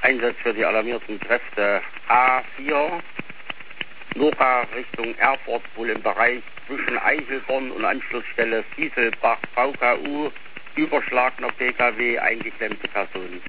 Einsatz für die alarmierten Kräfte A4, Nora Richtung Erfurt, wohl im Bereich zwischen Eichelborn und Anschlussstelle Sieselbach VKU, überschlagener PKW, eingeklemmte Personen.